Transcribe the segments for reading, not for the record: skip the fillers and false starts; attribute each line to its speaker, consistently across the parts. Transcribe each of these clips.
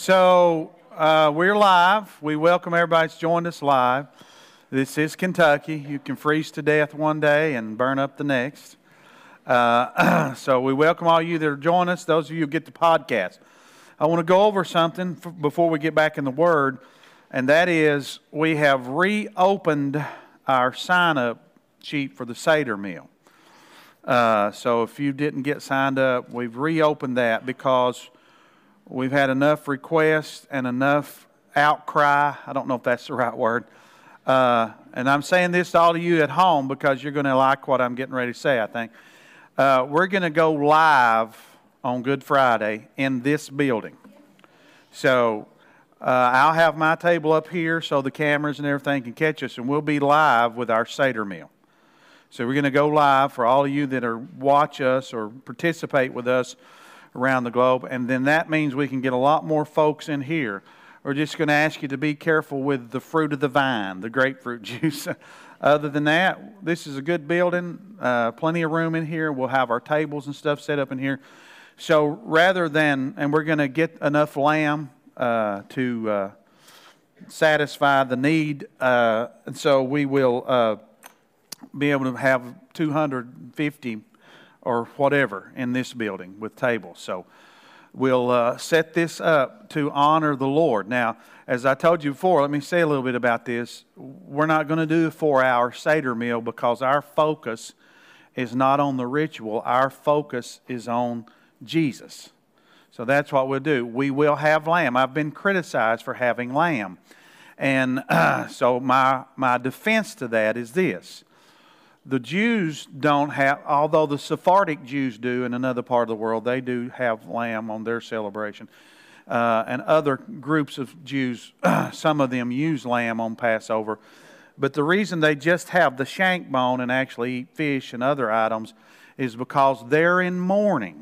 Speaker 1: We're live. We welcome everybody that's joined us live. This is Kentucky. You can freeze to death one day and burn up the next. So we welcome all you that are joining us, those of you who get the podcast. I want to go over something before we get back in the Word, and that is we have reopened our sign-up sheet for the Seder meal. So if you didn't get signed up, we've reopened that because we've had enough requests and enough outcry. I don't know if that's the right word. And I'm saying this to all of you at home because you're going to like what I'm getting ready to say, I think. We're going to go live on Good Friday in this building. So I'll have my table up here so the cameras and everything can catch us, and we'll be live with our Seder meal. So we're going to go live for all of you that are watch us or participate with us around the globe, and then that means we can get a lot more folks in here. We're just going to ask you to be careful with the fruit of the vine, the grapefruit juice. Other than that, this is a good building, plenty of room in here. We'll have our tables and stuff set up in here. So rather than, and we're going to get enough lamb to satisfy the need, and so we will be able to have 250 or whatever in this building with tables. So we'll set this up to honor the Lord. Now, as I told you before, let me say a little bit about this. We're not going to do a 4-hour Seder meal because our focus is not on the ritual. Our focus is on Jesus. So that's what we'll do. We will have lamb. I've been criticized for having lamb. And so my defense to that is this. The Jews don't have, although the Sephardic Jews do in another part of the world, they do have lamb on their celebration. And other groups of Jews, some of them use lamb on Passover. But the reason they just have the shank bone and actually eat fish and other items is because they're in mourning,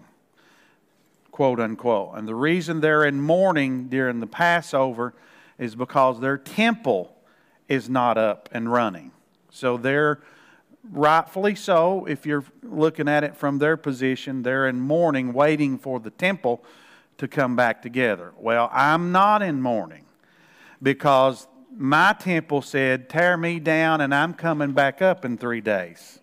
Speaker 1: quote unquote. And the reason they're in mourning during the Passover is because their temple is not up and running. So they're rightfully so, if you're looking at it from their position, they're in mourning, waiting for the temple to come back together. Well, I'm not in mourning because my temple said, tear me down and I'm coming back up in 3 days.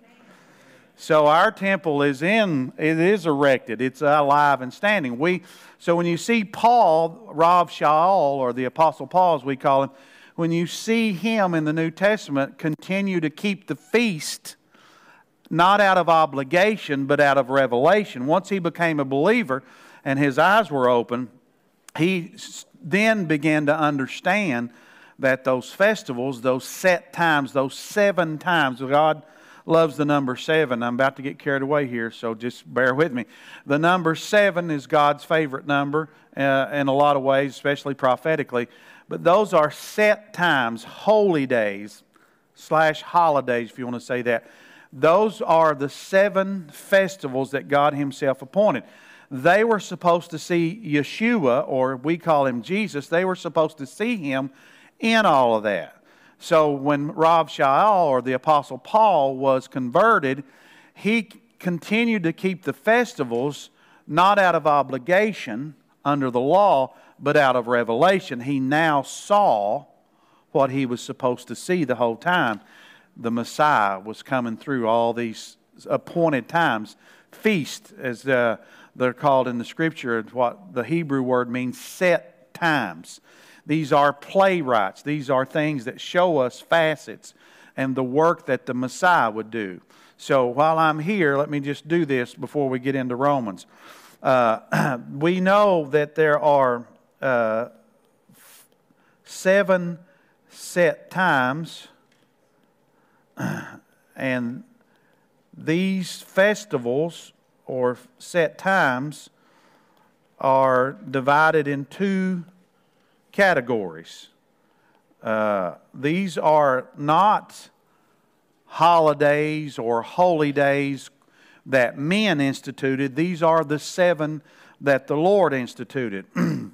Speaker 1: So our temple it is erected. It's alive and standing. So when you see Paul, Rav Shaul, or the Apostle Paul as we call him, when you see him in the New Testament continue to keep the feast, not out of obligation, but out of revelation. Once he became a believer and his eyes were open, he then began to understand that those festivals, those set times, those 7 times, God loves the number 7. I'm about to get carried away here, so just bear with me. The number 7 is God's favorite number in a lot of ways, especially prophetically. But those are set times, holy days / holidays, if you want to say that. Those are the 7 festivals that God Himself appointed. They were supposed to see Yeshua, or we call Him Jesus, they were supposed to see Him in all of that. So when Rav Shaul, or the Apostle Paul, was converted, he continued to keep the festivals not out of obligation under the law, but out of revelation. He now saw what he was supposed to see the whole time. The Messiah was coming through all these appointed times. Feast, as they're called in the Scripture, what the Hebrew word means, set times. These are playwrights. These are things that show us facets and the work that the Messiah would do. So while I'm here, let me just do this before we get into Romans. We know that there are 7 set times, and these festivals or set times are divided in 2 categories. These are not holidays or holy days that men instituted. These are the 7 that the Lord instituted.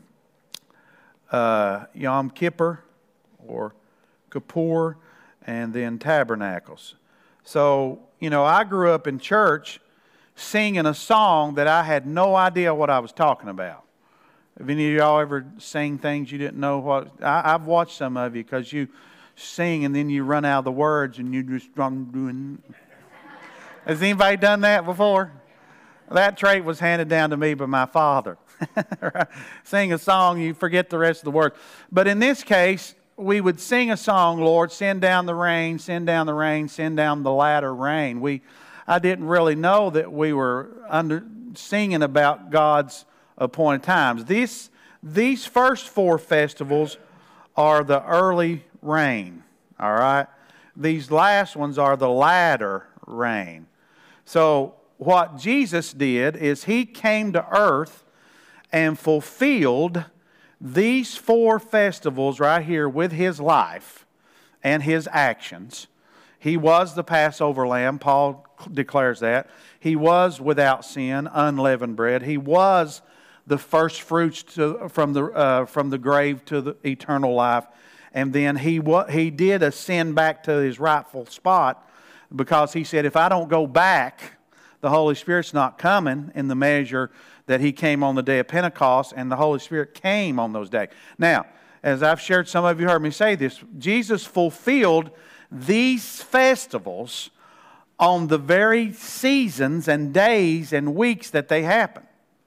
Speaker 1: Yom Kippur or Kippur, and then Tabernacles. So, I grew up in church singing a song that I had no idea what I was talking about. Have any of y'all ever sang things you didn't know what? I've watched some of you because you sing and then you run out of the words and you just doing. Has anybody done that before? That trait was handed down to me by my father. Sing a song, you forget the rest of the words. But in this case, we would sing a song, Lord, send down the rain, send down the rain, send down the latter rain. I didn't really know that we were singing about God's appointed times. These first 4 festivals are the early rain, all right? These last ones are the latter rain. So what Jesus did is He came to earth and fulfilled these 4 festivals right here with His life and His actions. He was the Passover lamb. Paul declares that. He was without sin, unleavened bread. He was the first fruits from the grave to the eternal life. And then he did ascend back to His rightful spot because He said, if I don't go back, the Holy Spirit's not coming in the measure that He came on the day of Pentecost, and the Holy Spirit came on those days. Now, as I've shared, some of you heard me say this, Jesus fulfilled these festivals on the very seasons and days and weeks that they happened.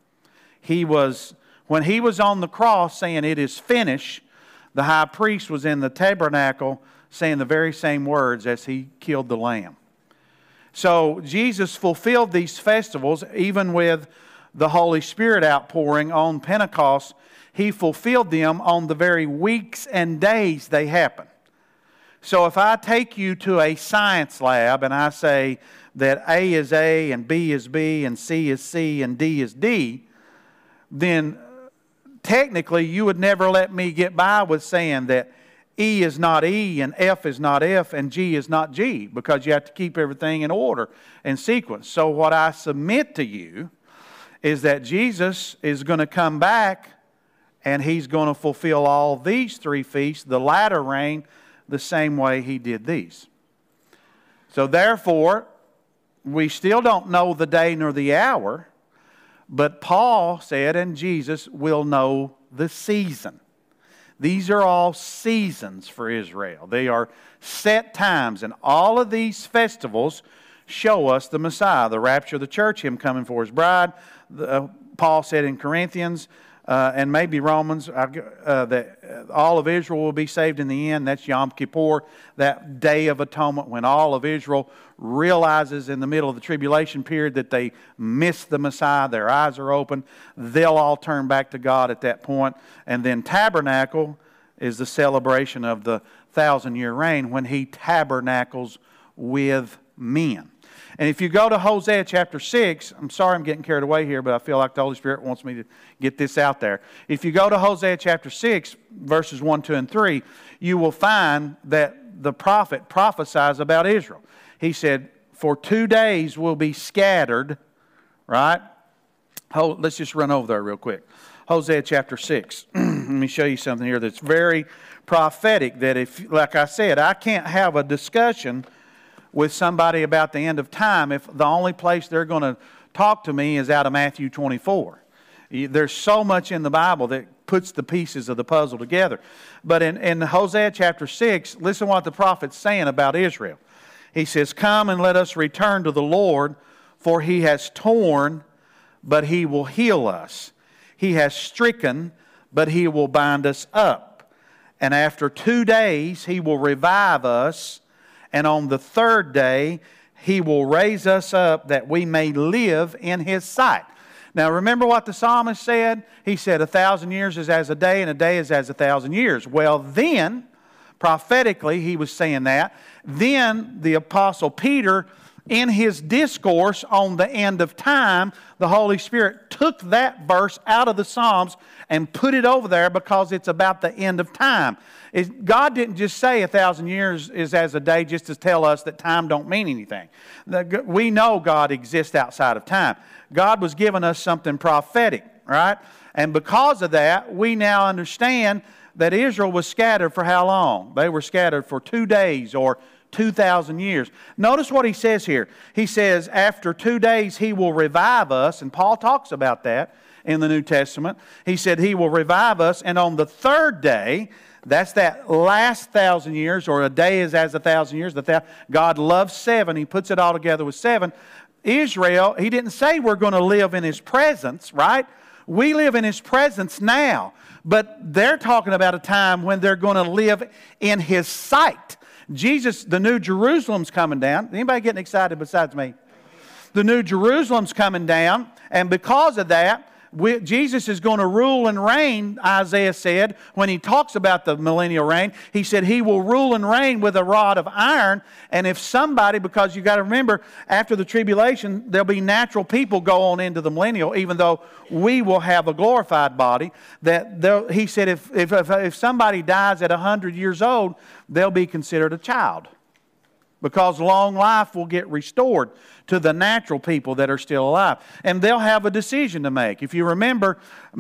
Speaker 1: When He was on the cross saying, it is finished, the high priest was in the tabernacle saying the very same words as He killed the lamb. So Jesus fulfilled these festivals, even with the Holy Spirit outpouring on Pentecost. He fulfilled them on the very weeks and days they happened. So if I take you to a science lab and I say that A is A and B is B and C is C and D is D, then technically you would never let me get by with saying that E is not E and F is not F and G is not G, because you have to keep everything in order and sequence. So what I submit to you is that Jesus is going to come back and He's going to fulfill all these 3 feasts, the latter rain, the same way He did these. So therefore, we still don't know the day nor the hour, but Paul said, and Jesus will know the season. These are all seasons for Israel. They are set times, and all of these festivals show us the Messiah, the rapture of the church, Him coming for His bride. Paul said in Corinthians, and maybe Romans, that all of Israel will be saved in the end. That's Yom Kippur, that day of atonement when all of Israel realizes in the middle of the tribulation period that they missed the Messiah. Their eyes are open. They'll all turn back to God at that point. And then Tabernacle is the celebration of the 1,000-year reign when He tabernacles with men. And if you go to Hosea chapter 6, I'm sorry I'm getting carried away here, but I feel like the Holy Spirit wants me to get this out there. If you go to Hosea chapter 6, verses 1, 2, and 3, you will find that the prophet prophesies about Israel. He said, for 2 days will be scattered, right? Let's just run over there real quick. Hosea chapter 6. Let me show you something here that's very prophetic, that if, like I said, I can't have a discussion with somebody about the end of time if the only place they're going to talk to me is out of Matthew 24. There's so much in the Bible that puts the pieces of the puzzle together. But in Hosea chapter 6, listen what the prophet's saying about Israel. He says, come and let us return to the Lord, for He has torn, but He will heal us. He has stricken, but He will bind us up. And after 2 days He will revive us, and on the 3rd day He will raise us up that we may live in His sight. Now remember what the psalmist said? He said 1,000 years is as a day and a day is as 1,000 years. Well then, prophetically he was saying that. Then the Apostle Peter, in his discourse on the end of time, the Holy Spirit took that verse out of the Psalms and put it over there because it's about the end of time. God didn't just say 1,000 years is as a day just to tell us that time don't mean anything. We know God exists outside of time. God was giving us something prophetic, right? And because of that, we now understand that Israel was scattered for how long? They were scattered for 2 days or 2,000 years. Notice what he says here. He says, after 2 days He will revive us, and Paul talks about that. in the New Testament. He said He will revive us, and on the third day, that's that last 1,000 years, or a day is as 1,000 years. God loves 7. He puts it all together with 7. Israel, He didn't say we're going to live in His presence, right? We live in His presence now. But they're talking about a time when they're going to live in His sight. Jesus, the New Jerusalem's coming down. Anybody getting excited besides me? The New Jerusalem's coming down, and because of that, Jesus is going to rule and reign, Isaiah said, when he talks about the millennial reign. He said He will rule and reign with a rod of iron. And if somebody, because you got to remember, after the tribulation, there'll be natural people go on into the millennial, even though we will have a glorified body. He said if somebody dies at 100 years old, they'll be considered a child, because long life will get restored to the natural people that are still alive. And they'll have a decision to make. If you remember,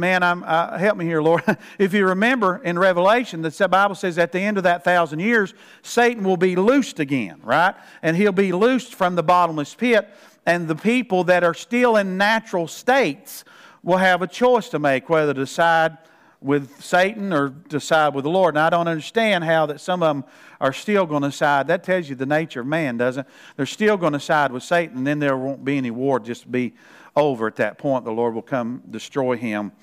Speaker 1: help me here, Lord. If you remember in Revelation, the Bible says at the end of that 1,000 years, Satan will be loosed again, right? And he'll be loosed from the bottomless pit. And the people that are still in natural states will have a choice to make, whether to side with Satan or to side with the Lord. And I don't understand how that some of them are still going to side. That tells you the nature of man, doesn't it? They're still going to side with Satan, and then there won't be any war, just be over at that point. The Lord will come destroy him.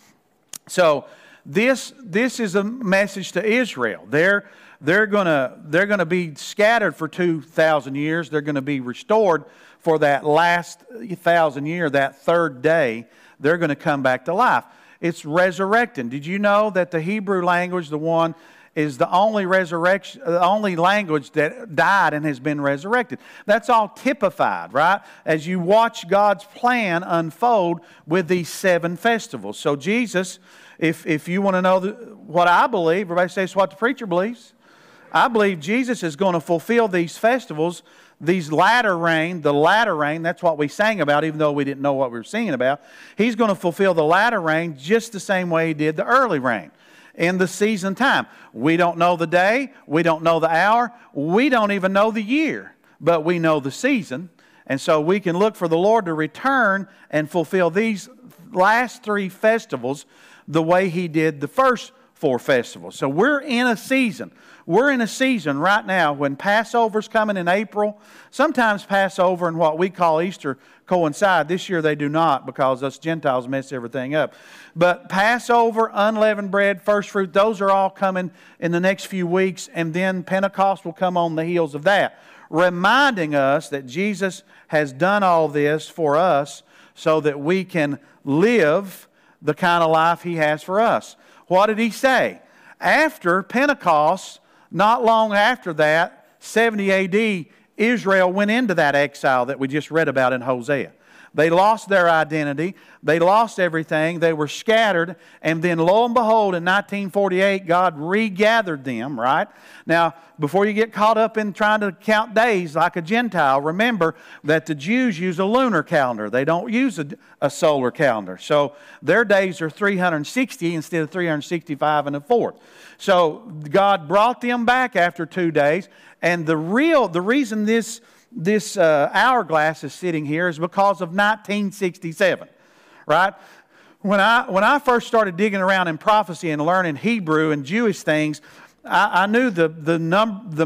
Speaker 1: So this is a message to Israel. They're going to be scattered for 2,000 years. They're going to be restored for that last 1,000 year, that third day. They're going to come back to life. It's resurrecting. Did you know that the Hebrew language, the one, is the only resurrection, the only language that died and has been resurrected? That's all typified, right? As you watch God's plan unfold with these 7 festivals. So Jesus, if you want to know what I believe, everybody says what the preacher believes. I believe Jesus is going to fulfill these festivals, these latter rain, that's what we sang about, even though we didn't know what we were singing about. He's going to fulfill the latter rain just the same way He did the early rain in the season time. We don't know the day, we don't know the hour, we don't even know the year, but we know the season. And so we can look for the Lord to return and fulfill these last 3 festivals the way He did the first 4 festivals. So we're in a season. We're in a season right now when Passover's coming in April. Sometimes Passover and what we call Easter coincide. This year they do not, because us Gentiles mess everything up. But Passover, unleavened bread, first fruit, those are all coming in the next few weeks. And then Pentecost will come on the heels of that, reminding us that Jesus has done all this for us so that we can live the kind of life He has for us. What did He say? After Pentecost, not long after that, 70 AD, Israel went into that exile that we just read about in Hosea. They lost their identity. They lost everything. They were scattered. And then lo and behold, in 1948, God regathered them, right? Now, before you get caught up in trying to count days like a Gentile, remember that the Jews use a lunar calendar. They don't use a solar calendar. So their days are 360 instead of 365 and a fourth. So God brought them back after 2 days. And the reason this hourglass is sitting here is because of 1967, right? When I first started digging around in prophecy and learning Hebrew and Jewish things, I knew the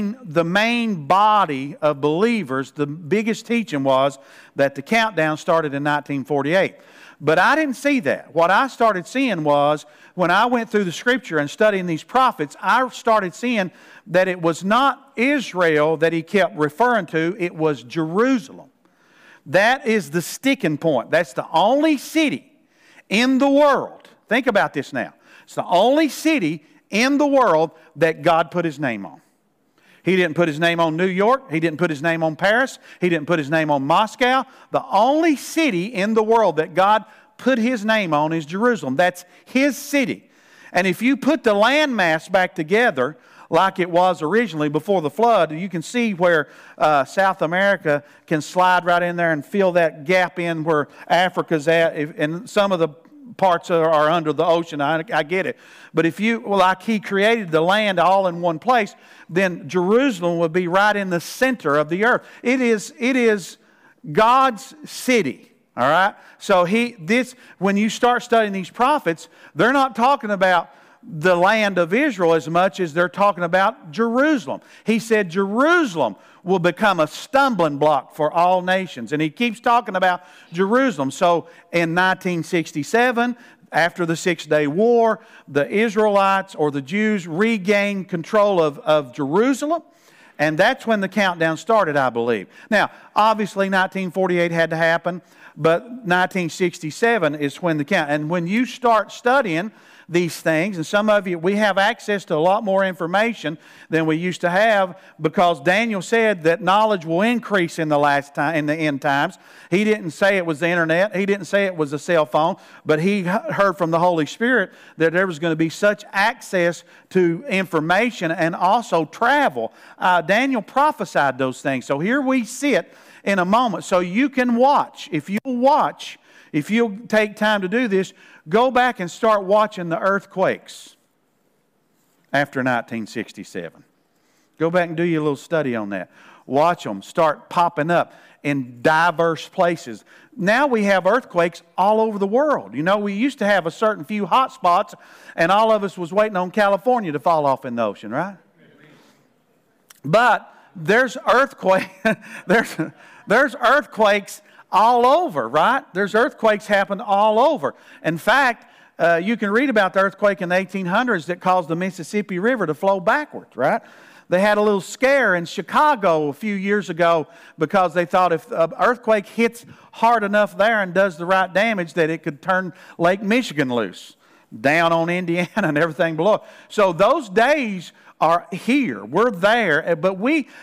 Speaker 1: main body of believers. The biggest teaching was that the countdown started in 1948. But I didn't see that. What I started seeing was, when I went through the Scripture and studying these prophets, I started seeing that it was not Israel that He kept referring to, it was Jerusalem. That is the sticking point. That's the only city in the world. Think about this now. It's the only city in the world that God put His name on. He didn't put His name on New York. He didn't put His name on Paris. He didn't put His name on Moscow. The only city in the world that God put His name on is Jerusalem. That's His city. And if you put the landmass back together like it was originally before the flood, you can see where South America can slide right in there and fill that gap in where Africa's at. And some of the parts are under the ocean. I get it. But if He created the land all in one place, then Jerusalem would be right in the center of the earth. It is God's city. All right? So when you start studying these prophets, they're not talking about the land of Israel as much as they're talking about Jerusalem. He said Jerusalem will become a stumbling block for all nations. And he keeps talking about Jerusalem. So in 1967, after the 6-day war, the Israelites or the Jews regained control of Jerusalem. And that's when the countdown started, I believe. Now, obviously 1948 had to happen, but 1967 is when the count. And when you start studying these things, and some of you, we have access to a lot more information than we used to have, because Daniel said that knowledge will increase in the end times. He didn't say it was the internet. He didn't say it was a cell phone, but he heard from the Holy Spirit that there was going to be such access to information and also travel. Daniel prophesied those things. So here we sit in a moment. So you can watch. If you'll take time to do this, go back and start watching the earthquakes after 1967. Go back and do your little study on that. Watch them start popping up in diverse places. Now we have earthquakes all over the world. You know, we used to have a certain few hot spots, and all of us was waiting on California to fall off in the ocean, right? But there's there's earthquakes all over, right? There's earthquakes happen all over. In fact, you can read about the earthquake in the 1800s that caused the Mississippi River to flow backwards, right? They had a little scare in Chicago a few years ago because they thought if an earthquake hits hard enough there and does the right damage that it could turn Lake Michigan loose, down on Indiana and everything below. So those days are here. We're there. But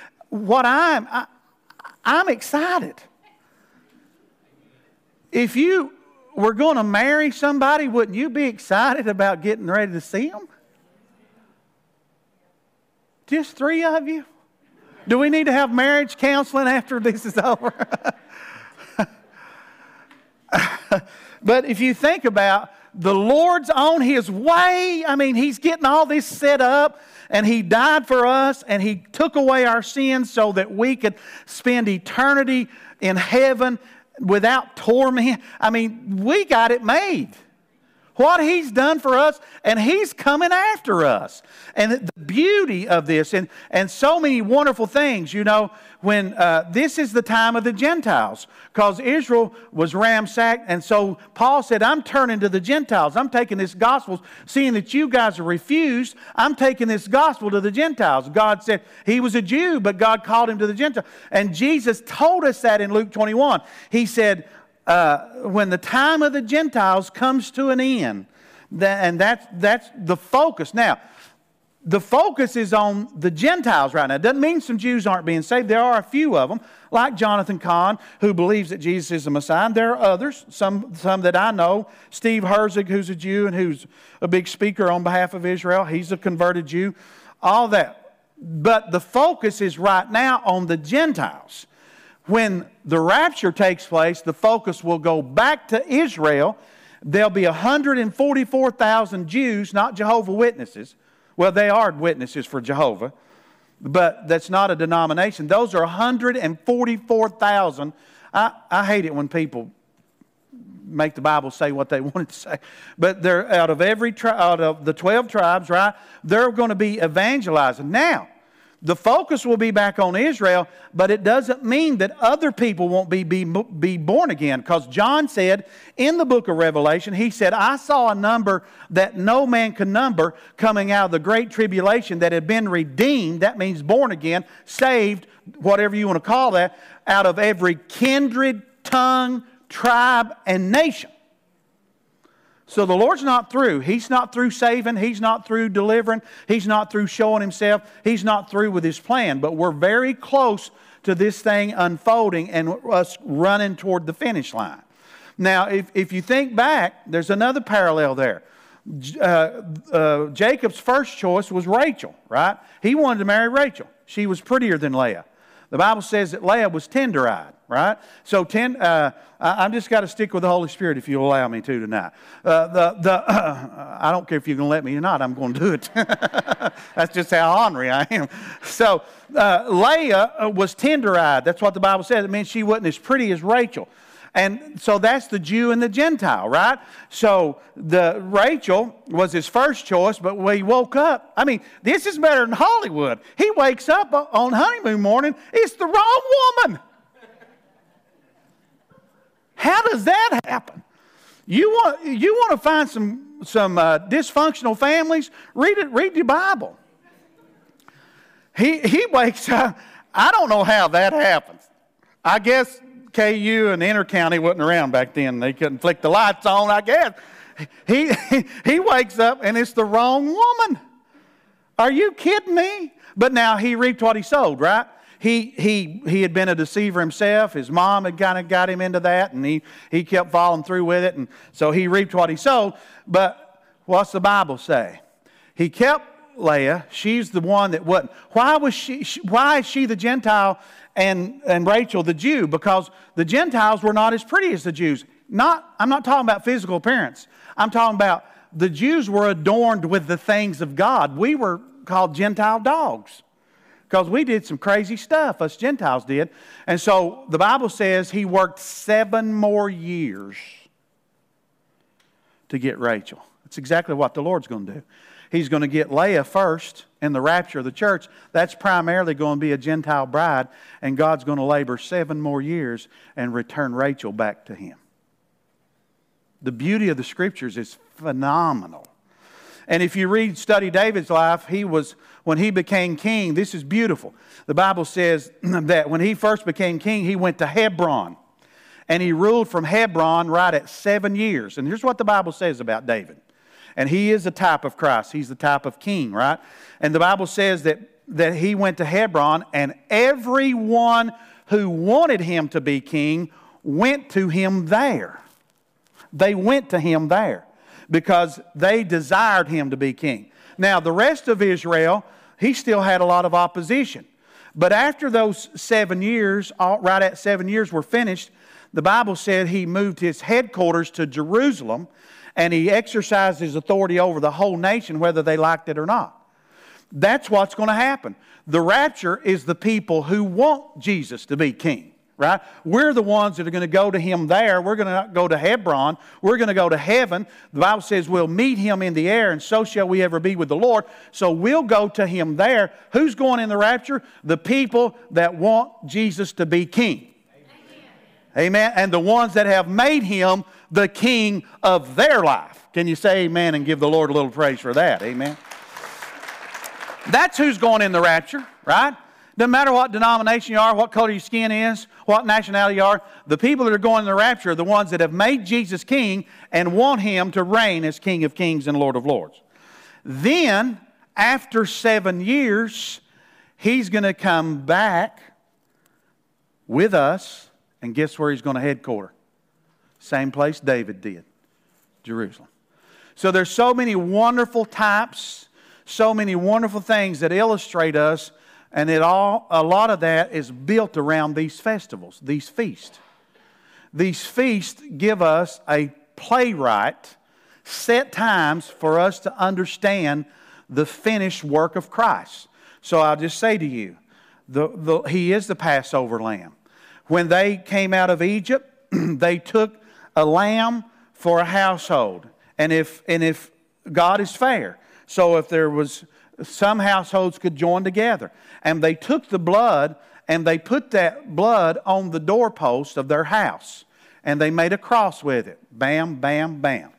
Speaker 1: I'm excited. If you were going to marry somebody, wouldn't you be excited about getting ready to see them? Just 3 of you? Do we need to have marriage counseling after this is over? But if you think about the Lord's on His way, I mean, He's getting all this set up, and He died for us, and He took away our sins so that we could spend eternity in heaven without torment. I mean, we got it made. What He's done for us, and He's coming after us. And the beauty of this, and so many wonderful things, you know, when this is the time of the Gentiles, because Israel was ransacked, and so Paul said, I'm turning to the Gentiles. I'm taking this gospel, seeing that you guys are refused, I'm taking this gospel to the Gentiles. God said he was a Jew, but God called him to the Gentiles. And Jesus told us that in Luke 21. He said, when the time of the Gentiles comes to an end, and that's the focus. Now, the focus is on the Gentiles right now. It doesn't mean some Jews aren't being saved. There are a few of them, like Jonathan Kahn, who believes that Jesus is the Messiah. And there are others, some that I know. Steve Herzig, who's a Jew and who's a big speaker on behalf of Israel. He's a converted Jew. All that. But the focus is right now on the Gentiles. When the rapture takes place, the focus will go back to Israel. There'll be 144,000 Jews, not Jehovah's Witnesses. Well, they are witnesses for Jehovah, but that's not a denomination. Those are 144,000. I hate it when people make the Bible say what they want it to say. But they're out of the 12 tribes, right? They're going to be evangelizing. Now, the focus will be back on Israel, but it doesn't mean that other people won't be born again. Because John said in the book of Revelation, he said, I saw a number that no man can number coming out of the great tribulation that had been redeemed. That means born again, saved, whatever you want to call that, out of every kindred, tongue, tribe, and nation. So the Lord's not through. He's not through saving. He's not through delivering. He's not through showing Himself. He's not through with His plan. But we're very close to this thing unfolding and us running toward the finish line. Now, if you think back, there's another parallel there. Jacob's first choice was Rachel, right? He wanted to marry Rachel. She was prettier than Leah. The Bible says that Leah was tender-eyed, right? So I'm just got to stick with the Holy Spirit if you'll allow me to tonight. I don't care if you're going to let me or not. I'm going to do it. That's just how ornery I am. So Leah was tender-eyed. That's what the Bible says. It means she wasn't as pretty as Rachel. And so that's the Jew and the Gentile, right? So the Rachel was his first choice, but when he woke up, I mean, this is better than Hollywood. He wakes up on honeymoon morning, it's the wrong woman. How does that happen? You want to find some dysfunctional families? Read your Bible. He wakes up. I don't know how that happens. I guess KU and Intercounty wasn't around back then. They couldn't flick the lights on, I guess. He wakes up and it's the wrong woman. Are you kidding me? But now he reaped what he sowed, right? He had been a deceiver himself. His mom had kind of got him into that, and he kept following through with it. And so he reaped what he sowed. But what's the Bible say? He kept Leah. She's the one that wasn't. Why is she the Gentile and Rachel the Jew? Because the Gentiles were not as pretty as the Jews. I'm not talking about physical appearance. I'm talking about the Jews were adorned with the things of God. We were called Gentile dogs because we did some crazy stuff, us Gentiles did. And so the Bible says he worked 7 more years to get Rachel. That's exactly what the Lord's going to do. He's going to get Leah first in the rapture of the church. That's primarily going to be a Gentile bride, and God's going to labor 7 more years and return Rachel back to him. The beauty of the Scriptures is phenomenal. And if you study David's life, when he became king, this is beautiful. The Bible says that when he first became king, he went to Hebron. And he ruled from Hebron right at 7 years. And here's what the Bible says about David. And he is a type of Christ. He's the type of king, right? And the Bible says that he went to Hebron, and everyone who wanted him to be king went to him there. They went to him there because they desired him to be king. Now, the rest of Israel, he still had a lot of opposition. But after those 7 years, right at 7 years were finished, the Bible said he moved his headquarters to Jerusalem, and he exercised his authority over the whole nation, whether they liked it or not. That's what's going to happen. The rapture is the people who want Jesus to be king, right? We're the ones that are going to go to him there. We're going to go to Hebron. We're going to go to heaven. The Bible says we'll meet him in the air, and so shall we ever be with the Lord. So we'll go to him there. Who's going in the rapture? The people that want Jesus to be king. Amen. And the ones that have made him the king of their life. Can you say amen and give the Lord a little praise for that? Amen. That's who's going in the rapture, right? Doesn't matter what denomination you are, what color your skin is, what nationality you are. The people that are going in the rapture are the ones that have made Jesus king and want him to reign as King of Kings and Lord of Lords. Then, after 7 years, he's going to come back with us. And guess where he's going to headquarter? Same place David did, Jerusalem. So there's so many wonderful types, so many wonderful things that illustrate us, and a lot of that is built around these festivals, these feasts. These feasts give us a playwright, set times for us to understand the finished work of Christ. So I'll just say to you, he is the Passover lamb. When they came out of Egypt, they took a lamb for a household. And if God is fair, so if there was, some households could join together. And they took the blood and they put that blood on the doorpost of their house. And they made a cross with it. Bam, bam, bam.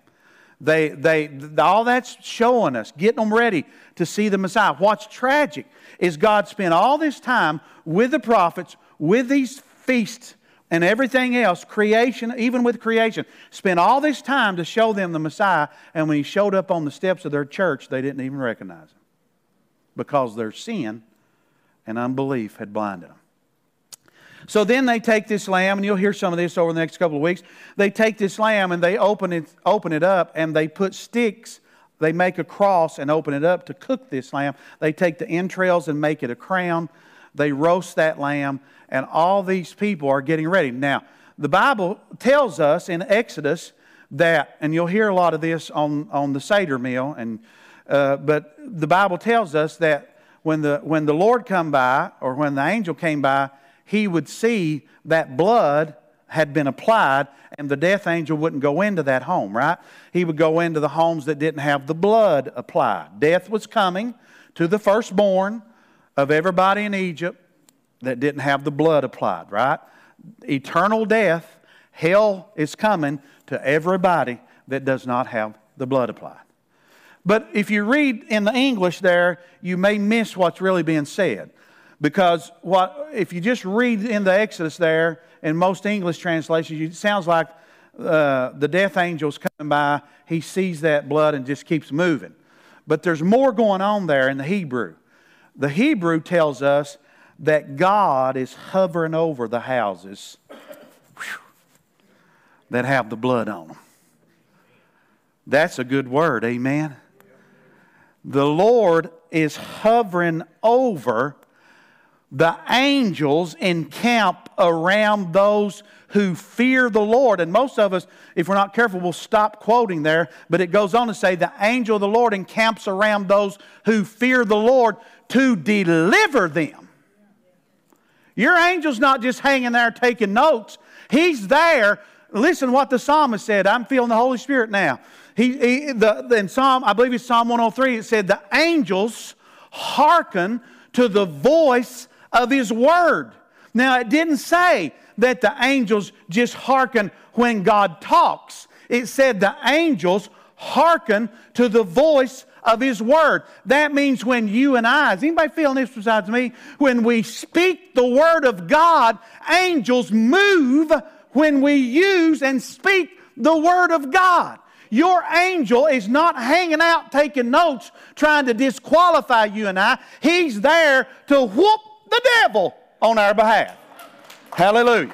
Speaker 1: All that's showing us, getting them ready to see the Messiah. What's tragic is God spent all this time with the prophets, with these feasts and everything else, creation, even with creation, spent all this time to show them the Messiah, and when he showed up on the steps of their church, they didn't even recognize him because their sin and unbelief had blinded them. So then they take this lamb, and you'll hear some of this over the next couple of weeks. They take this lamb and they open it up, and they put sticks. They make a cross and open it up to cook this lamb. They take the entrails and make it a crown. They roast that lamb, and all these people are getting ready. Now, the Bible tells us in Exodus that, and you'll hear a lot of this on the Seder meal, but the Bible tells us that when the Lord come by, or when the angel came by, he would see that blood had been applied, and the death angel wouldn't go into that home, right? He would go into the homes that didn't have the blood applied. Death was coming to the firstborn of everybody in Egypt that didn't have the blood applied, right? Eternal death, hell is coming to everybody that does not have the blood applied. But if you read in the English there, you may miss what's really being said. Because if you just read in the Exodus there, in most English translations, it sounds like the death angel's coming by, he sees that blood and just keeps moving. But there's more going on there in the Hebrew. The Hebrew tells us that God is hovering over the houses that have the blood on them. That's a good word, amen? The Lord is hovering over. The angels encamp around those who fear the Lord. And most of us, if we're not careful, will stop quoting there. But it goes on to say, the angel of the Lord encamps around those who fear the Lord to deliver them. Your angel's not just hanging there taking notes. He's there. Listen what the psalmist said. I'm feeling the Holy Spirit now. In Psalm, I believe it's Psalm 103, it said, the angels hearken to the voice of His Word. Now, it didn't say that the angels just hearken when God talks. It said the angels hearken to the voice of His Word. That means when you and I, is anybody feeling this besides me? When we speak the Word of God, angels move when we use and speak the Word of God. Your angel is not hanging out taking notes trying to disqualify you and I. He's there to whoop the devil on our behalf. Hallelujah.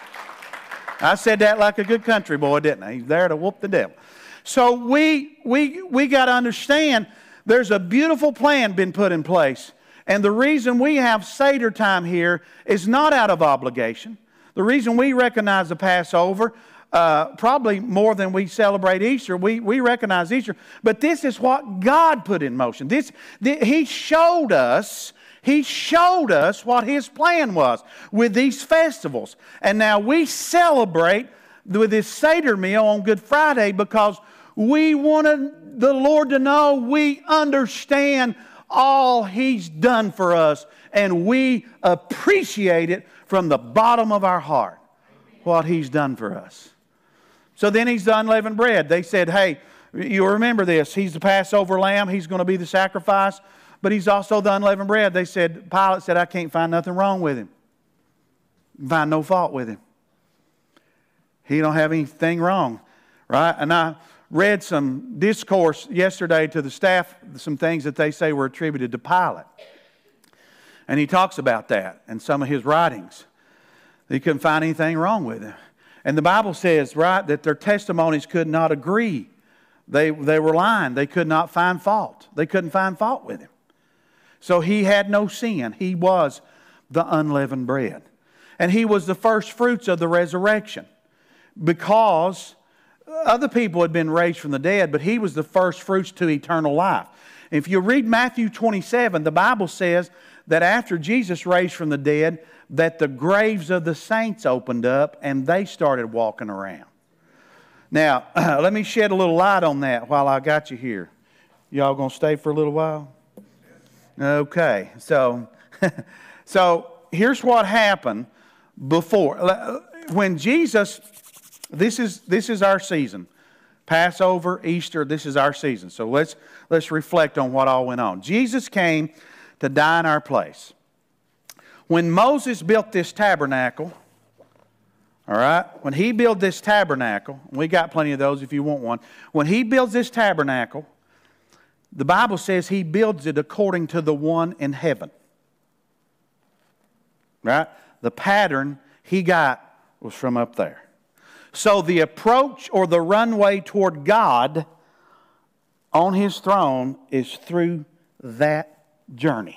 Speaker 1: I said that like a good country boy, didn't I? He's there to whoop the devil. So we got to understand there's a beautiful plan been put in place. And the reason we have Seder time here is not out of obligation. The reason we recognize the Passover, probably more than we celebrate Easter, we recognize Easter. But this is what God put in motion. He showed us what His plan was with these festivals. And now we celebrate with this Seder meal on Good Friday because we wanted the Lord to know we understand all He's done for us. And we appreciate it from the bottom of our heart, what He's done for us. So then He's the unleavened bread. They said, hey, you remember this. He's the Passover lamb. He's going to be the sacrifice. But He's also the unleavened bread. They said, Pilate said, I can't find nothing wrong with Him. Find no fault with Him. He don't have anything wrong. Right? And I read some discourse yesterday to the staff, some things that they say were attributed to Pilate. And he talks about that in some of his writings. He couldn't find anything wrong with Him. And the Bible says, right, that their testimonies could not agree. They were lying. They could not find fault. They couldn't find fault with Him. So He had no sin. He was the unleavened bread. And He was the first fruits of the resurrection. Because other people had been raised from the dead, but He was the first fruits to eternal life. If you read Matthew 27, the Bible says that after Jesus raised from the dead, that the graves of the saints opened up and they started walking around. Now, let me shed a little light on that while I got you here. Y'all going to stay for a little while? Okay. So here's what happened before. When Jesus, this is our season. Passover, Easter, this is our season. So let's reflect on what all went on. Jesus came to die in our place. When Moses built this tabernacle, all right, when he built this tabernacle, we got plenty of those if you want one. When he builds this tabernacle, the Bible says he builds it according to the one in heaven. Right? The pattern he got was from up there. So the approach or the runway toward God on His throne is through that journey.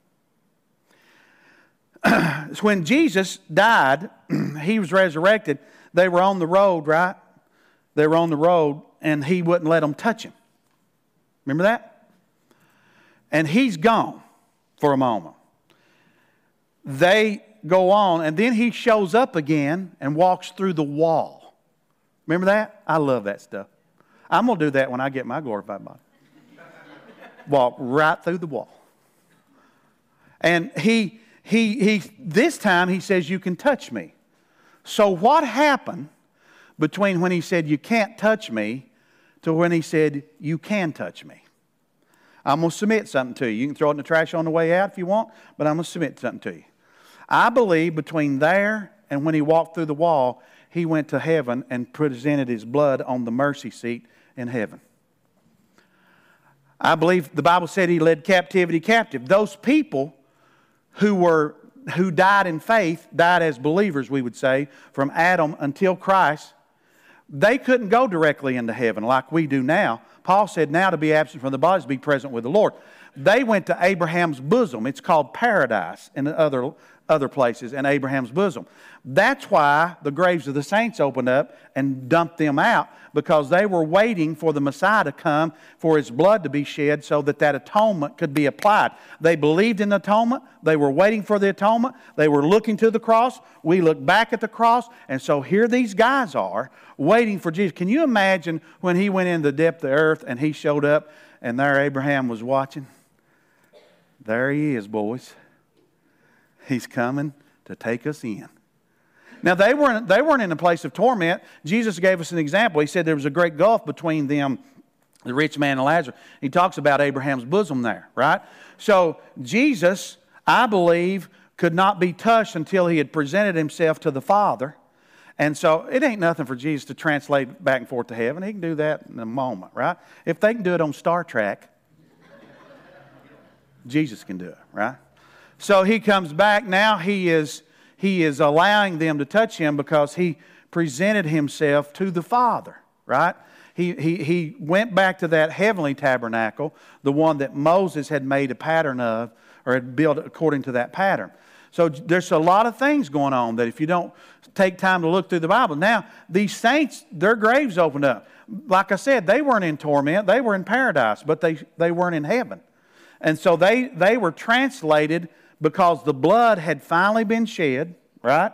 Speaker 1: When Jesus died, He was resurrected, they were on the road, right? They were on the road and He wouldn't let them touch Him. Remember that? And He's gone for a moment. They go on, and then he shows up again and walks through the wall. Remember that? I love that stuff. I'm going to do that when I get my glorified body. Walk right through the wall. And he this time he says, you can touch me. So what happened between when he said, you can't touch me, to when he said, you can touch me? I'm going to submit something to you. You can throw it in the trash on the way out if you want, but I'm going to submit something to you. I believe between there and when he walked through the wall, he went to heaven and presented his blood on the mercy seat in heaven. I believe the Bible said he led captivity captive. Those people who died in faith, died as believers, we would say, from Adam until Christ, they couldn't go directly into heaven like we do now. Paul said, now to be absent from the body is to be present with the Lord. They went to Abraham's bosom. It's called paradise in other places, in Abraham's bosom. That's why the graves of the saints opened up and dumped them out, because they were waiting for the Messiah to come, for His blood to be shed so that that atonement could be applied. They believed in the atonement. They were waiting for the atonement. They were looking to the cross. We look back at the cross. And so here these guys are waiting for Jesus. Can you imagine when He went in the depth of the earth and He showed up and there Abraham was watching? There He is, boys. He's coming to take us in. Now, they weren't in a place of torment. Jesus gave us an example. He said there was a great gulf between them, the rich man and Lazarus. He talks about Abraham's bosom there, right? So, Jesus, I believe, could not be touched until He had presented Himself to the Father. And so, it ain't nothing for Jesus to translate back and forth to heaven. He can do that in a moment, right? If they can do it on Star Trek, Jesus can do it, right? So He comes back. Now He is allowing them to touch Him because He presented Himself to the Father, right? He went back to that heavenly tabernacle, the one that Moses had made a pattern of, or had built according to that pattern. So there's a lot of things going on that if you don't take time to look through the Bible. Now, these saints, their graves opened up. Like I said, they weren't in torment. They were in paradise, but they weren't in heaven. And so they were translated because the blood had finally been shed, right?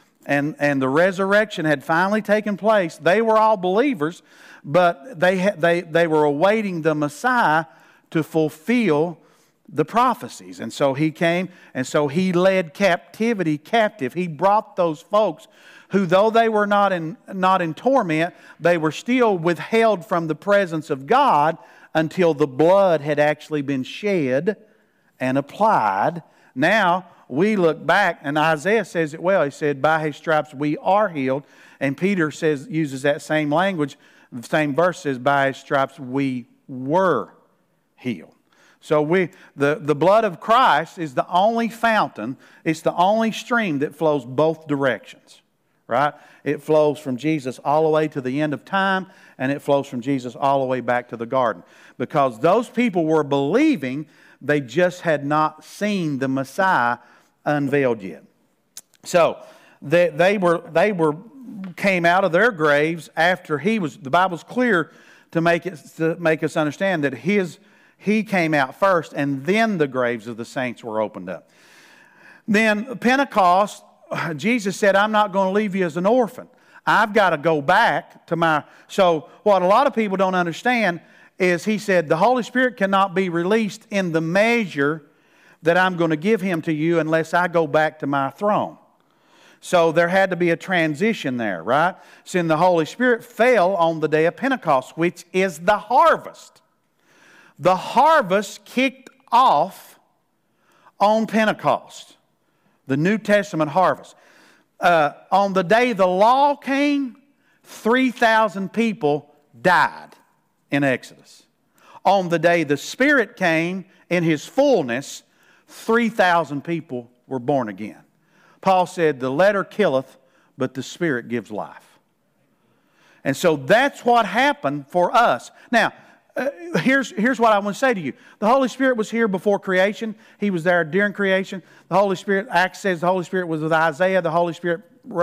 Speaker 1: And the resurrection had finally taken place. They were all believers, but they were awaiting the Messiah to fulfill the prophecies. And so He came, and so He led captivity captive. He brought those folks who, though they were not in torment, they were still withheld from the presence of God until the blood had actually been shed and applied. Now, we look back, and Isaiah says it well. He said, by His stripes we are healed. And Peter uses that same language. The same verse says, by His stripes we were healed. So the blood of Christ is the only fountain, it's the only stream that flows both directions, right? It flows from Jesus all the way to the end of time, and it flows from Jesus all the way back to the garden. Because those people were believing, they just had not seen the Messiah unveiled yet. So they came out of their graves after He was. The Bible's clear to make us understand that He came out first, and then the graves of the saints were opened up. Then Pentecost, Jesus said, I'm not going to leave you as an orphan. I've got to go back to my... So what a lot of people don't understand is He said, the Holy Spirit cannot be released in the measure that I'm going to give Him to you unless I go back to my throne. So there had to be a transition there, right? So the Holy Spirit fell on the day of Pentecost, which is the harvest. The harvest kicked off on Pentecost, the New Testament harvest. On the day the law came, 3,000 people died in Exodus. On the day the Spirit came in His fullness, 3,000 people were born again. Paul said, the letter killeth, but the Spirit gives life. And so that's what happened for us. Now, here's what I want to say to you. The Holy Spirit was here before creation. He was there during creation. The Holy Spirit, Acts says the Holy Spirit was with Isaiah. The Holy Spirit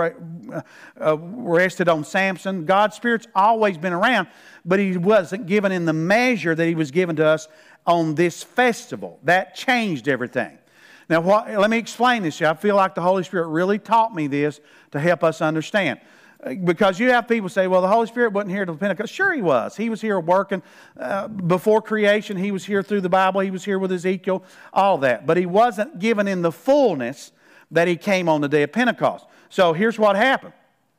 Speaker 1: rested on Samson. God's Spirit's always been around, but He wasn't given in the measure that He was given to us on this festival. That changed everything. Now, let me explain this. I feel like the Holy Spirit really taught me this to help us understand. Because you have people say, well, the Holy Spirit wasn't here till Pentecost. Sure He was. He was here working before creation. He was here through the Bible. He was here with Ezekiel, all that. But He wasn't given in the fullness that He came on the day of Pentecost. So here's what happened.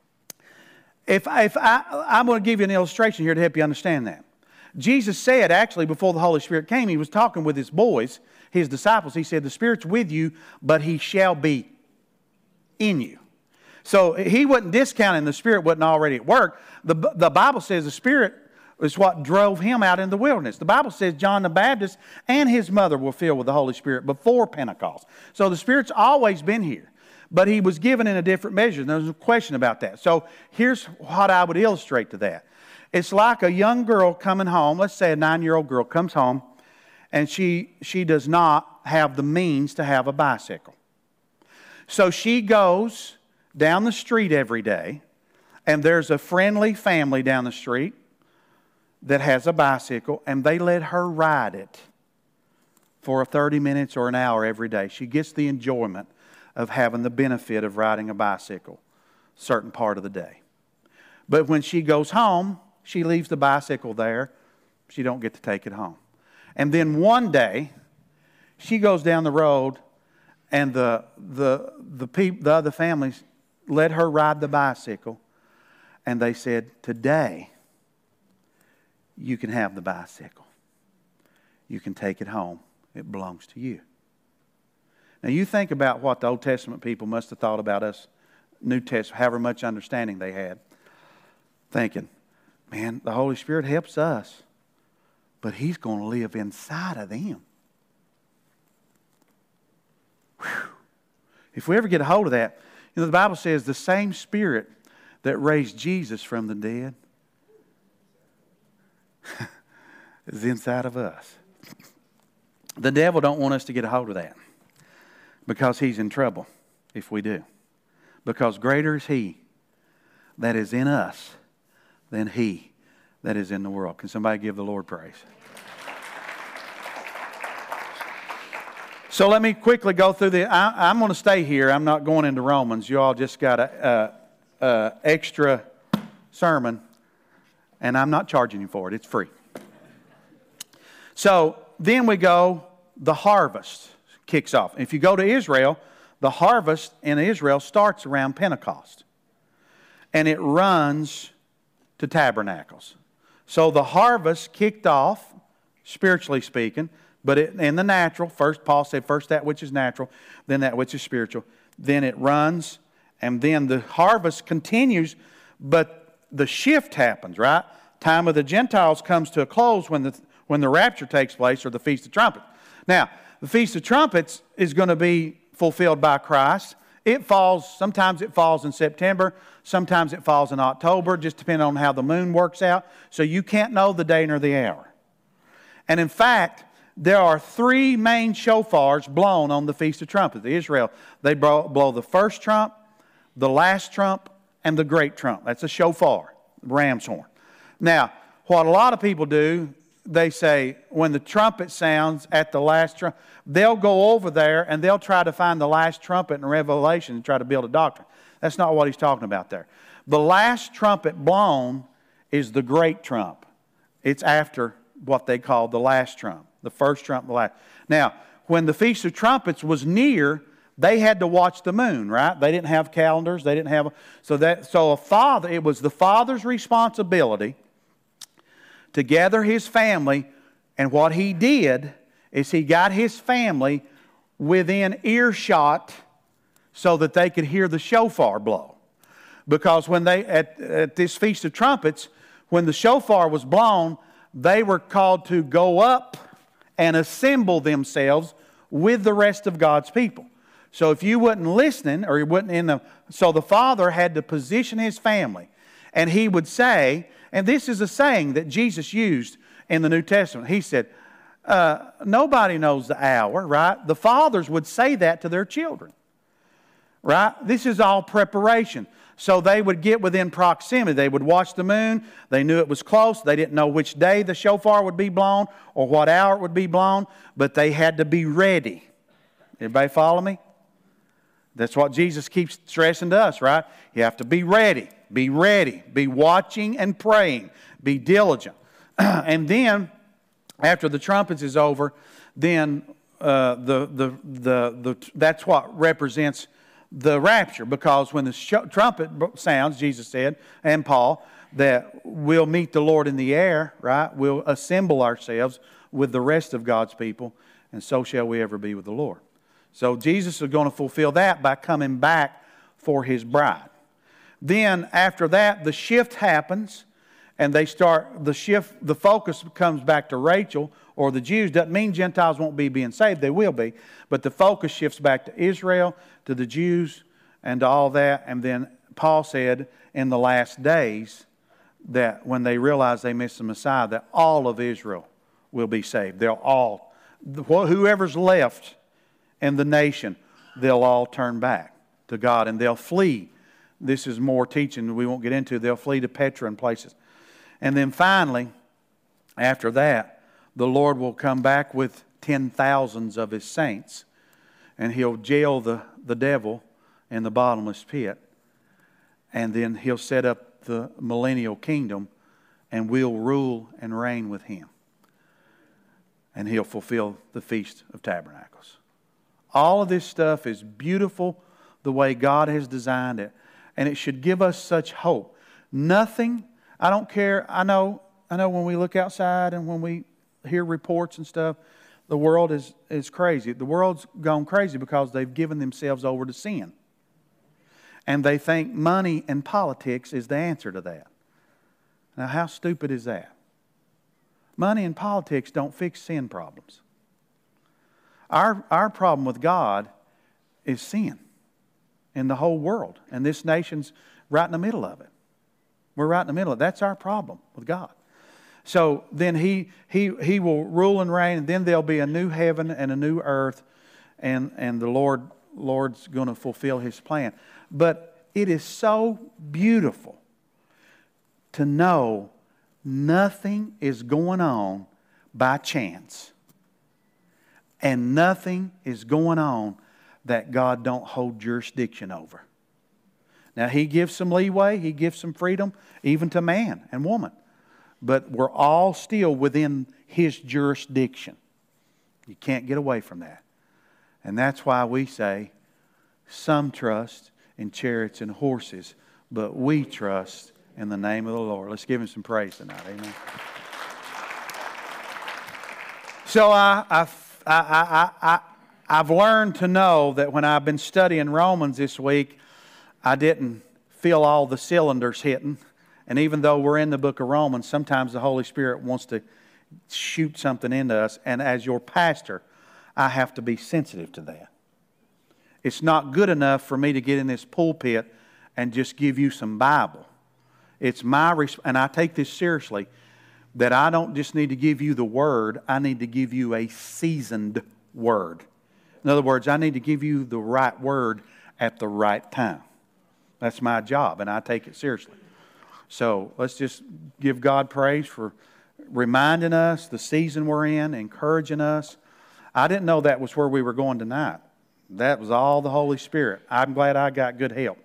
Speaker 1: I'm going to give you an illustration here to help you understand that. Jesus said, actually, before the Holy Spirit came, He was talking with His boys, His disciples. He said, the Spirit's with you, but He shall be in you. So He wasn't discounting the Spirit wasn't already at work. The Bible says the Spirit is what drove Him out in the wilderness. The Bible says John the Baptist and his mother were filled with the Holy Spirit before Pentecost. So the Spirit's always been here. But He was given in a different measure. There's no question about that. So here's what I would illustrate to that. It's like a young girl coming home. Let's say a 9-year-old girl comes home and she does not have the means to have a bicycle. So she goes down the street every day, and there's a friendly family down the street that has a bicycle, and they let her ride it for 30 minutes or an hour every day. She gets the enjoyment of having the benefit of riding a bicycle a certain part of the day. But when she goes home, she leaves the bicycle there. She don't get to take it home. And then one day, she goes down the road, and the other families let her ride the bicycle, and they said, today, you can have the bicycle. You can take it home. It belongs to you. Now, you think about what the Old Testament people must have thought about us, New Testament, however much understanding they had. Thinking, man, the Holy Spirit helps us, but He's going to live inside of them. Whew. If we ever get a hold of that, you know, the Bible says the same Spirit that raised Jesus from the dead is inside of us. The devil don't want us to get a hold of that because he's in trouble if we do. Because greater is He that is in us than he that is in the world. Can somebody give the Lord praise? So let me quickly go through I'm going to stay here. I'm not going into Romans. You all just got a extra sermon, and I'm not charging you for it. It's free. So then we go, the harvest kicks off. If you go to Israel, the harvest in Israel starts around Pentecost, and it runs to Tabernacles. So the harvest kicked off, spiritually speaking, but in the natural, first Paul said, first that which is natural, then that which is spiritual. Then it runs, and then the harvest continues, but the shift happens, right? Time of the Gentiles comes to a close when the rapture takes place, or the Feast of Trumpets. Now, the Feast of Trumpets is going to be fulfilled by Christ. Sometimes it falls in September, sometimes it falls in October, just depending on how the moon works out. So you can't know the day nor the hour. And in fact, there are 3 main shofars blown on the Feast of Trumpets. Israel, they blow the first trump, the last trump, and the great trump. That's a shofar, ram's horn. Now, what a lot of people do, they say when the trumpet sounds at the last trump, they'll go over there and they'll try to find the last trumpet in Revelation and try to build a doctrine. That's not what he's talking about there. The last trumpet blown is the great trump. It's after what they call the last trump. The first trump, the last. Now, when the Feast of Trumpets was near, they had to watch the moon, right? They didn't have calendars. They didn't have... it was the father's responsibility to gather his family, and what he did is he got his family within earshot so that they could hear the shofar blow. Because when they at this Feast of Trumpets, when the shofar was blown, they were called to go up and assemble themselves with the rest of God's people. So if you wasn't listening, or you wasn't so the father had to position his family, and he would say, and this is a saying that Jesus used in the New Testament. He said, nobody knows the hour, right? The fathers would say that to their children, right? This is all preparation. So they would get within proximity. They would watch the moon. They knew it was close. They didn't know which day the shofar would be blown or what hour it would be blown, but they had to be ready. Everybody follow me? That's what Jesus keeps stressing to us, right? You have to be ready. Be ready. Be watching and praying. Be diligent. And then, after the trumpets is over, then that's what represents the rapture. Because when the trumpet sounds, Jesus said, and Paul, that we'll meet the Lord in the air, right? We'll assemble ourselves with the rest of God's people, and so shall we ever be with the Lord. So Jesus is going to fulfill that by coming back for His bride. Then after that, the shift happens, and the focus comes back to Rachel or the Jews. Doesn't mean Gentiles won't be being saved. They will be. But the focus shifts back to Israel, to the Jews, and to all that. And then Paul said in the last days that when they realize they missed the Messiah, that all of Israel will be saved. Whoever's left in the nation, they'll all turn back to God and they'll flee. This is more teaching we won't get into. They'll flee to Petra and places. And then finally, after that, the Lord will come back with 10,000s of His saints, and He'll jail the devil in the bottomless pit, and then He'll set up the millennial kingdom, and we'll rule and reign with Him. And He'll fulfill the Feast of Tabernacles. All of this stuff is beautiful the way God has designed it. And it should give us such hope. Nothing, I don't care, I know when we look outside and when we hear reports and stuff, the world is crazy. The world's gone crazy because they've given themselves over to sin. And they think money and politics is the answer to that. Now, how stupid is that? Money and politics don't fix sin problems. Our problem with God is sin in the whole world. And this nation's right in the middle of it. We're right in the middle of it. That's our problem with God. So then He will rule and reign, and then there'll be a new heaven and a new earth, and the Lord's going to fulfill His plan. But it is so beautiful to know nothing is going on by chance. And nothing is going on that God don't hold jurisdiction over. Now, He gives some leeway. He gives some freedom, even to man and woman. But we're all still within His jurisdiction. You can't get away from that. And that's why we say, some trust in chariots and horses, but we trust in the name of the Lord. Let's give Him some praise tonight. Amen. So I've learned to know that when I've been studying Romans this week, I didn't feel all the cylinders hitting. And even though we're in the book of Romans, sometimes the Holy Spirit wants to shoot something into us. And as your pastor, I have to be sensitive to that. It's not good enough for me to get in this pulpit and just give you some Bible. It's and I take this seriously, that I don't just need to give you the Word, I need to give you a seasoned Word. In other words, I need to give you the right Word at the right time. That's my job, and I take it seriously. So let's just give God praise for reminding us the season we're in, encouraging us. I didn't know that was where we were going tonight. That was all the Holy Spirit. I'm glad I got good help.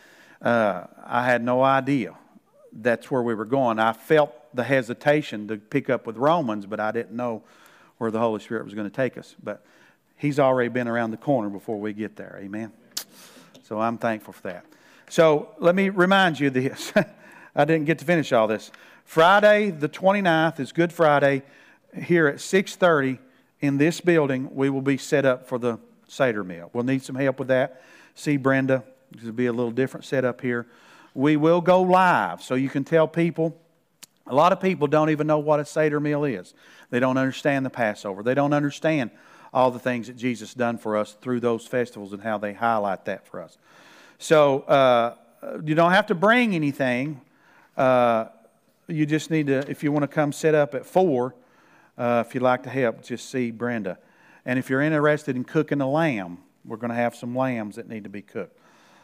Speaker 1: I had no idea that's where we were going. I felt the hesitation to pick up with Romans, but I didn't know where the Holy Spirit was going to take us. But He's already been around the corner before we get there. Amen. So I'm thankful for that. So let me remind you this. I didn't get to finish all this. Friday the 29th is Good Friday. Here at 6:30 in this building, we will be set up for the Seder meal. We'll need some help with that. See Brenda. This will be a little different setup here. We will go live so you can tell people. A lot of people don't even know what a Seder meal is. They don't understand the Passover. They don't understand all the things that Jesus done for us through those festivals and how they highlight that for us. So you don't have to bring anything. You just need to, if you want to come set up at 4, if you'd like to help, just see Brenda. And if you're interested in cooking a lamb, we're going to have some lambs that need to be cooked.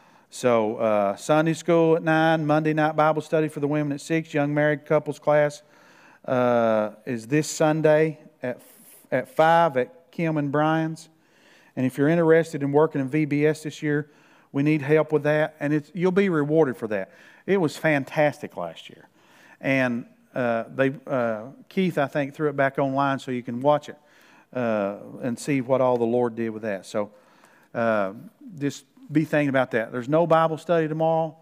Speaker 1: So Sunday school at 9, Monday night Bible study for the women at 6, young married couples class is this Sunday at 5 at Kim and Brian's. And if you're interested in working in VBS this year, we need help with that, and you'll be rewarded for that. It was fantastic last year. And Keith, I think, threw it back online so you can watch it and see what all the Lord did with that. So just be thinking about that. There's no Bible study tomorrow.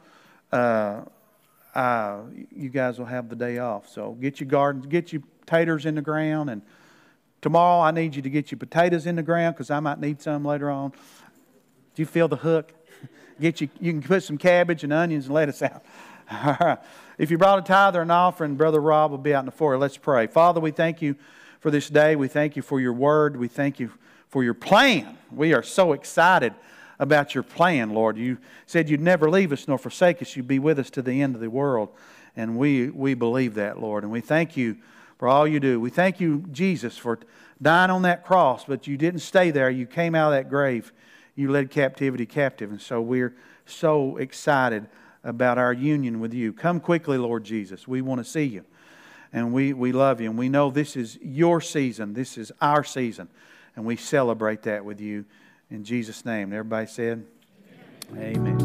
Speaker 1: You guys will have the day off. So get your gardens, get your taters in the ground. And tomorrow I need you to get your potatoes in the ground because I might need some later on. Do you feel the hook? You can put some cabbage and onions and lettuce out. All right. If you brought a tithe or an offering, Brother Rob will be out in the foyer. Let's pray. Father, we thank you for this day. We thank you for your word. We thank you for your plan. We are so excited about your plan, Lord. You said you'd never leave us nor forsake us. You'd be with us to the end of the world. And we believe that, Lord. And we thank you for all you do. We thank you, Jesus, for dying on that cross, but you didn't stay there. You came out of that grave. You led captivity captive. And so we're so excited about our union with you. Come quickly, Lord Jesus. We want to see you. And we love you. And we know this is your season. This is our season. And we celebrate that with you. In Jesus' name. Everybody said, Amen. Amen.